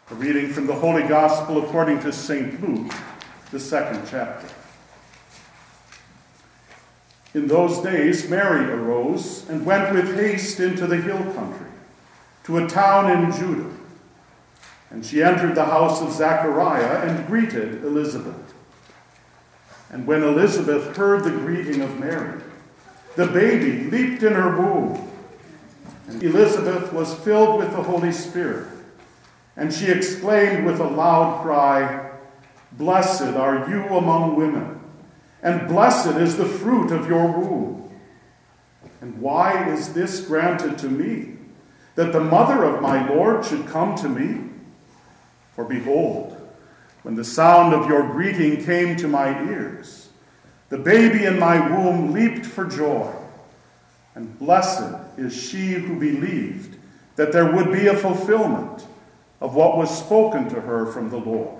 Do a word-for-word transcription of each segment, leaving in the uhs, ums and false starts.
A reading from the Holy Gospel according to Saint Luke, the second chapter. In those days, Mary arose and went with haste into the hill country, to a town in Judah. And she entered the house of Zachariah and greeted Elizabeth. And when Elizabeth heard the greeting of Mary, the baby leaped in her womb. And Elizabeth was filled with the Holy Spirit. And she exclaimed with a loud cry, "Blessed are you among women, and blessed is the fruit of your womb. And why is this granted to me, that the mother of my Lord should come to me? For behold, when the sound of your greeting came to my ears, the baby in my womb leaped for joy. And blessed is she who believed that there would be a fulfillment of what was spoken to her from the Lord."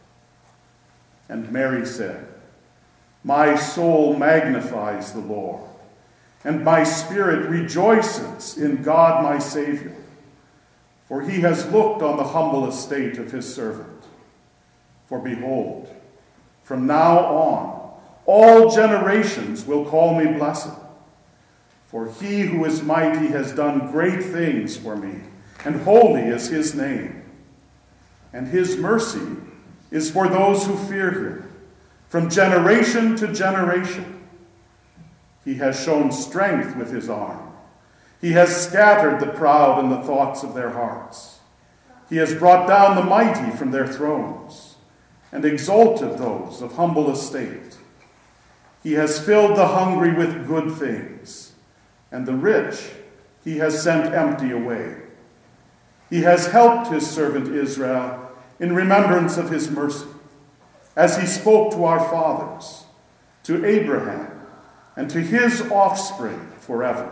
And Mary said, "My soul magnifies the Lord, and my spirit rejoices in God my Savior, for he has looked on the humble estate of his servant. For behold, from now on, all generations will call me blessed. For he who is mighty has done great things for me, and holy is his name. And his mercy is for those who fear him, from generation to generation. He has shown strength with his arm. He has scattered the proud in the thoughts of their hearts. He has brought down the mighty from their thrones, and exalted those of humble estate. He has filled the hungry with good things, and the rich he has sent empty away. He has helped his servant Israel in remembrance of his mercy, as he spoke to our fathers, to Abraham, and to his offspring forever."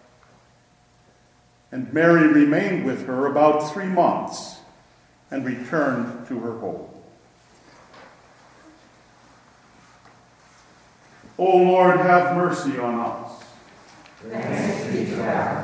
And Mary remained with her about three months and returned to her home. O Lord, have mercy on us. Thanks be to God.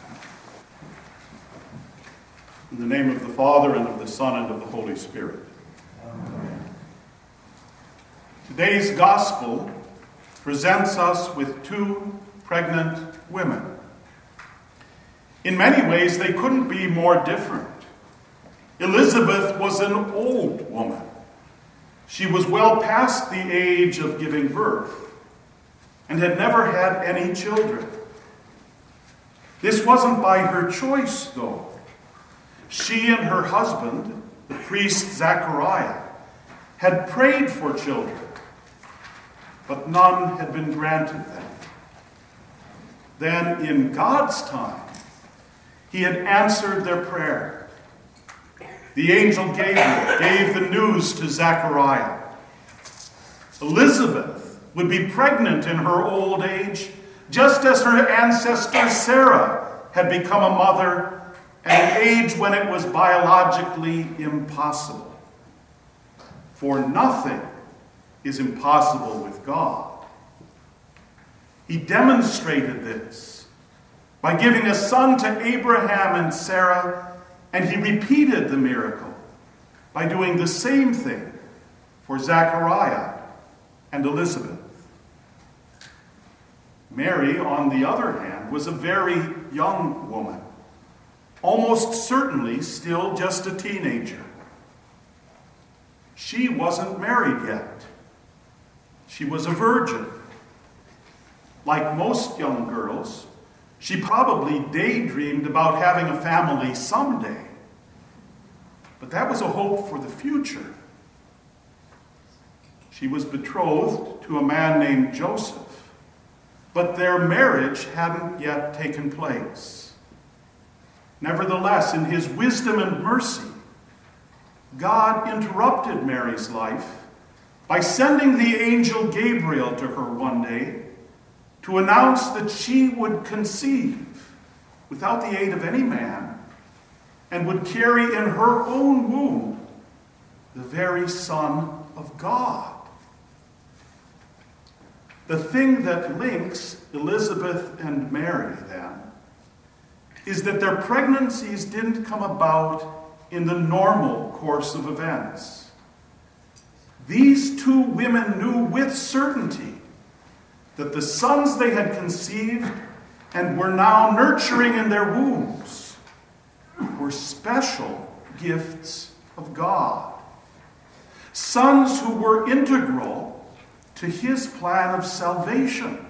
In the name of the Father, and of the Son, and of the Holy Spirit. Amen. Today's Gospel presents us with two pregnant women. In many ways, they couldn't be more different. Elizabeth was an old woman. She was well past the age of giving birth and had never had any children. This wasn't by her choice, though. She and her husband, the priest Zachariah, had prayed for children, but none had been granted them. Then, in God's time, he had answered their prayer. The angel Gabriel gave the news to Zachariah. Elizabeth would be pregnant in her old age, just as her ancestor Sarah had become a mother at an age when it was biologically impossible. For nothing is impossible with God. He demonstrated this by giving a son to Abraham and Sarah, and he repeated the miracle by doing the same thing for Zachariah and Elizabeth. Mary, on the other hand, was a very young woman, almost certainly still just a teenager. She wasn't married yet. She was a virgin. Like most young girls, she probably daydreamed about having a family someday. But that was a hope for the future. She was betrothed to a man named Joseph, but their marriage hadn't yet taken place. Nevertheless, in his wisdom and mercy, God interrupted Mary's life by sending the angel Gabriel to her one day to announce that she would conceive without the aid of any man and would carry in her own womb the very Son of God. The thing that links Elizabeth and Mary, then, is that their pregnancies didn't come about in the normal course of events. These two women knew with certainty that the sons they had conceived and were now nurturing in their wombs were special gifts of God. Sons who were integral to his plan of salvation.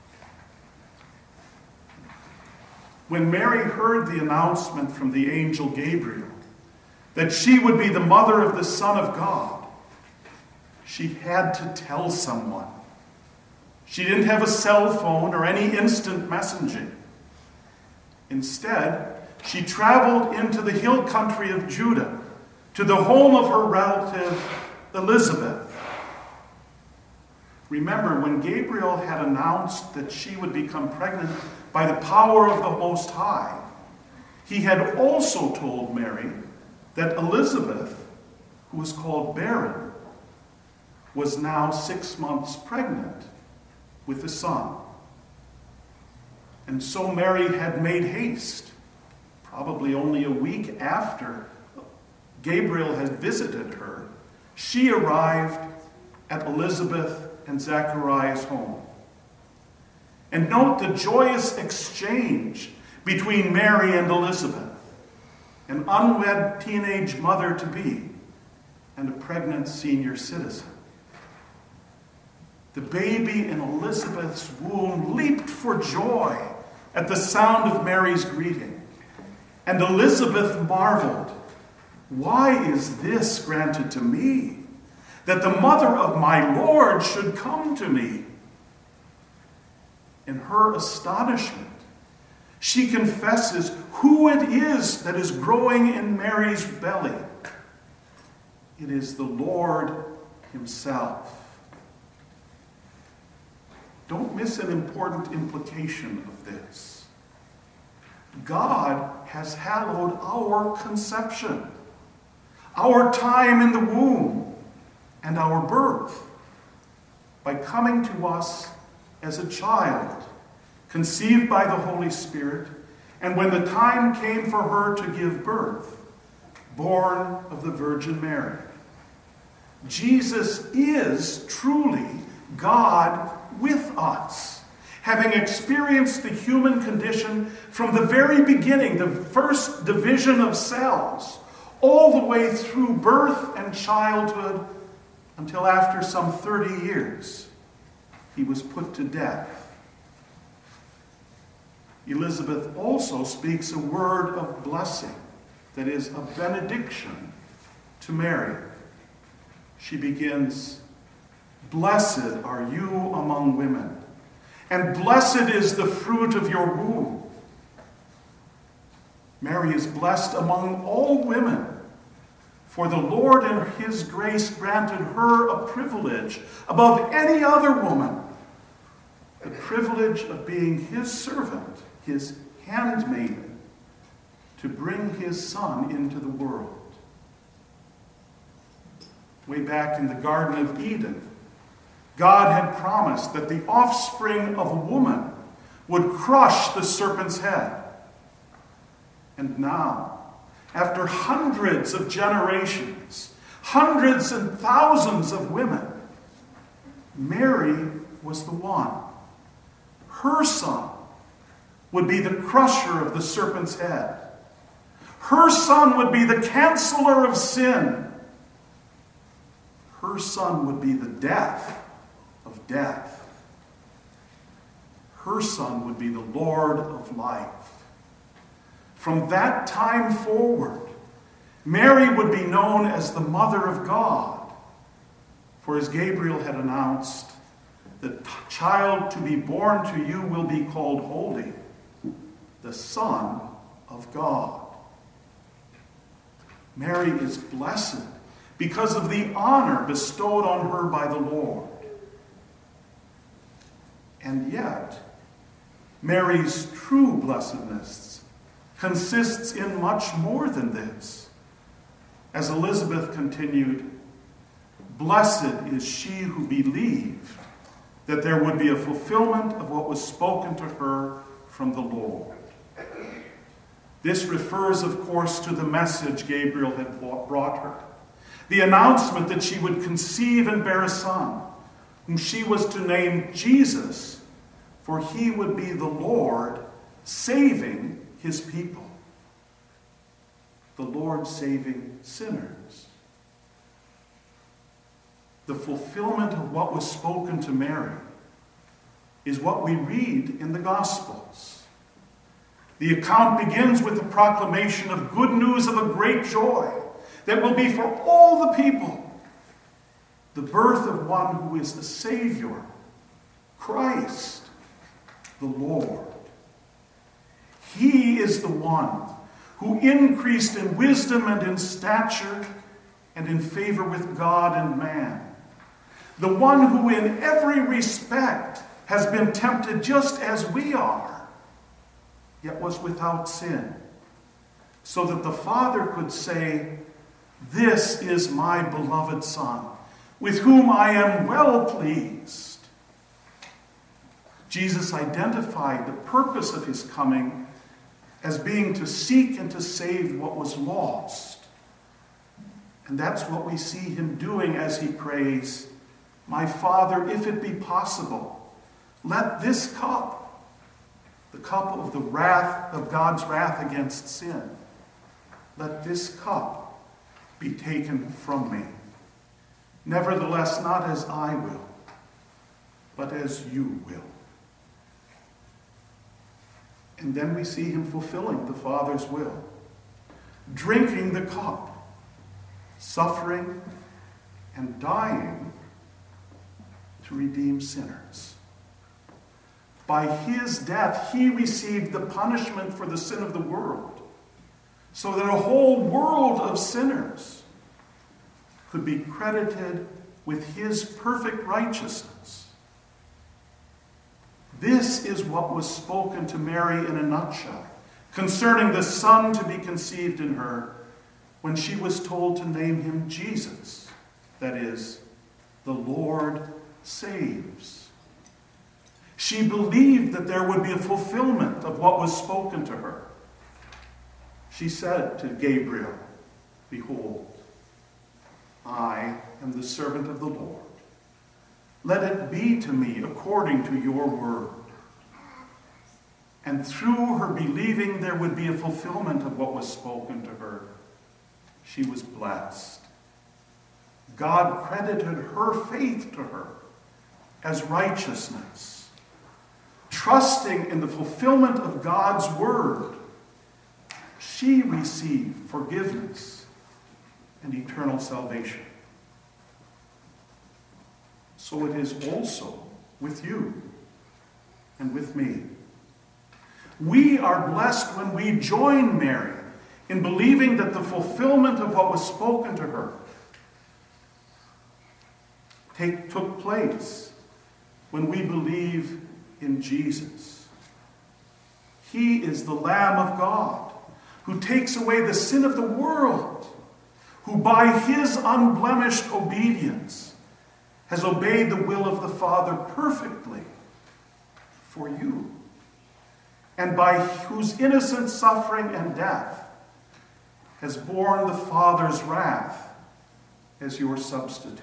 When Mary heard the announcement from the angel Gabriel that she would be the mother of the Son of God, she had to tell someone. She didn't have a cell phone or any instant messaging. Instead, she traveled into the hill country of Judah, to the home of her relative Elizabeth. Remember, when Gabriel had announced that she would become pregnant by the power of the Most High, he had also told Mary that Elizabeth, who was called barren, was now six months pregnant with a son. And so Mary had made haste, probably only a week after Gabriel had visited her. She arrived at Elizabeth and Zachariah's home. And note the joyous exchange between Mary and Elizabeth, an unwed teenage mother-to-be and a pregnant senior citizen. The baby in Elizabeth's womb leaped for joy at the sound of Mary's greeting. And Elizabeth marveled, "Why is this granted to me, that the mother of my Lord should come to me?" In her astonishment, she confesses who it is that is growing in Mary's belly. It is the Lord himself. Don't miss an important implication of this. God has hallowed our conception, our time in the womb, and our birth by coming to us as a child, conceived by the Holy Spirit, and when the time came for her to give birth, born of the Virgin Mary. Jesus is truly God with us, having experienced the human condition from the very beginning, the first division of cells, all the way through birth and childhood, until after some thirty years, he was put to death. Elizabeth also speaks a word of blessing, that is, a benediction to Mary. She begins, "Blessed are you among women, and blessed is the fruit of your womb." Mary is blessed among all women, for the Lord in his grace granted her a privilege above any other woman, the privilege of being his servant, his handmaiden, to bring his son into the world. Way back in the Garden of Eden, God had promised that the offspring of a woman would crush the serpent's head. And now, after hundreds of generations, hundreds and thousands of women, Mary was the one. Her son would be the crusher of the serpent's head. Her son would be the canceller of sin. Her son would be the death of death. Her son would be the Lord of life. From that time forward, Mary would be known as the Mother of God. For as Gabriel had announced, the child to be born to you will be called Holy, the Son of God. Mary is blessed because of the honor bestowed on her by the Lord. And yet, Mary's true blessedness consists in much more than this. As Elizabeth continued, "Blessed is she who believed that there would be a fulfillment of what was spoken to her from the Lord." This refers, of course, to the message Gabriel had brought her. The announcement that she would conceive and bear a son, whom she was to name Jesus, for he would be the Lord saving his people. The Lord saving sinners. The fulfillment of what was spoken to Mary is what we read in the Gospels. The account begins with the proclamation of good news of a great joy that will be for all the people. The birth of one who is the Savior, Christ, the Lord. He is the one who increased in wisdom and in stature and in favor with God and man. The one who in every respect has been tempted just as we are, yet was without sin, so that the Father could say, "This is my beloved Son, with whom I am well pleased." Jesus identified the purpose of his coming as being to seek and to save what was lost. And that's what we see him doing as he prays, "My Father, if it be possible, let this cup," the cup of the wrath of God's wrath against sin, "let this cup be taken from me. Nevertheless, not as I will, but as you will." And then we see him fulfilling the Father's will, drinking the cup, suffering and dying to redeem sinners. By his death, he received the punishment for the sin of the world, so that a whole world of sinners could be credited with his perfect righteousness. This is what was spoken to Mary in a nutshell concerning the Son to be conceived in her when she was told to name him Jesus, that is, the Lord saves. She believed that there would be a fulfillment of what was spoken to her. She said to Gabriel, "Behold, I am the servant of the Lord. Let it be to me according to your word." And through her believing there would be a fulfillment of what was spoken to her, she was blessed. God credited her faith to her as righteousness. Trusting in the fulfillment of God's word, she received forgiveness and eternal salvation. So it is also with you and with me. We are blessed when we join Mary in believing that the fulfillment of what was spoken to her take, took place when we believe in Jesus. He is the Lamb of God who takes away the sin of the world, who by his unblemished obedience has obeyed the will of the Father perfectly for you, and by whose innocent suffering and death has borne the Father's wrath as your substitute.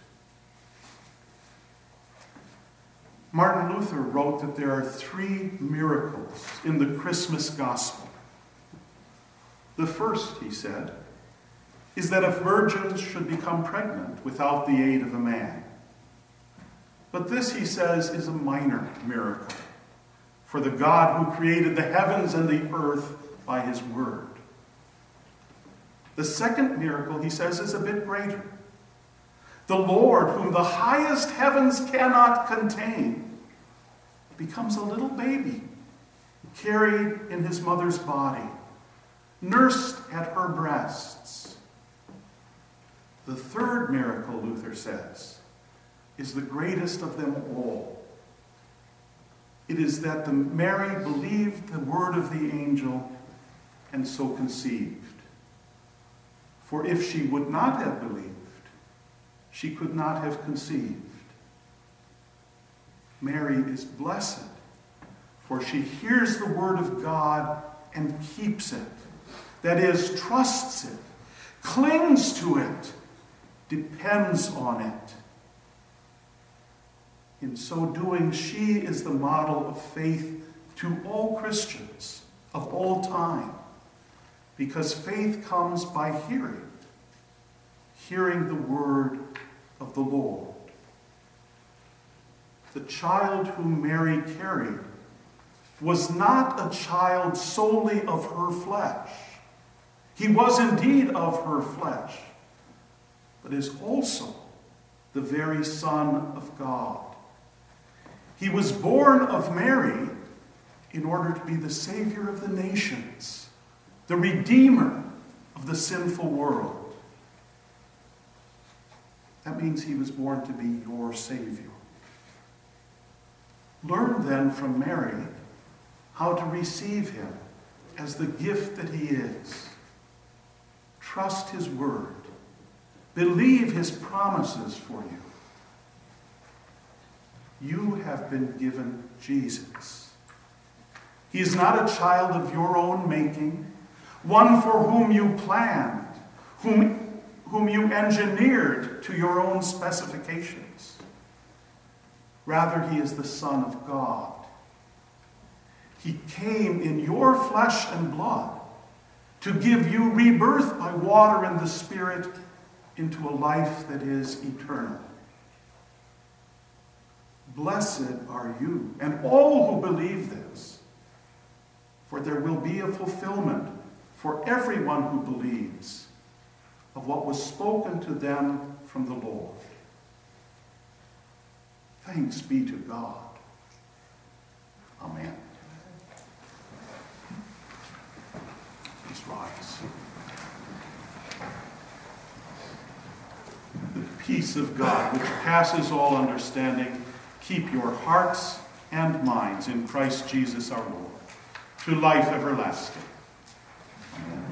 Martin Luther wrote that there are three miracles in the Christmas gospel. The first, he said, is that a virgin should become pregnant without the aid of a man. But this, he says, is a minor miracle for the God who created the heavens and the earth by his word. The second miracle, he says, is a bit greater. The Lord, whom the highest heavens cannot contain, becomes a little baby, carried in his mother's body, nursed at her breasts. The third miracle, Luther says, is the greatest of them all. It is that the Mary believed the word of the angel and so conceived. For if she would not have believed, she could not have conceived. Mary is blessed, for she hears the word of God and keeps it. that is, trusts it, clings to it, depends on it. In so doing, she is the model of faith to all Christians of all time, because faith comes by hearing, hearing the word of the Lord. The child whom Mary carried was not a child solely of her flesh. He was indeed of her flesh, but is also the very Son of God. He was born of Mary in order to be the Savior of the nations, the Redeemer of the sinful world. That means he was born to be your Savior. Learn then from Mary how to receive him as the gift that he is. Trust his word. Believe his promises for you. You have been given Jesus. He is not a child of your own making, one for whom you planned, whom, whom you engineered to your own specifications. Rather, he is the Son of God. He came in your flesh and blood to give you rebirth by water and the Spirit into a life that is eternal. Blessed are you and all who believe this, for there will be a fulfillment for everyone who believes of what was spoken to them from the Lord. Thanks be to God. Amen. Please rise. The peace of God, which passes all understanding, keep your hearts and minds in Christ Jesus our Lord, to life everlasting. Amen.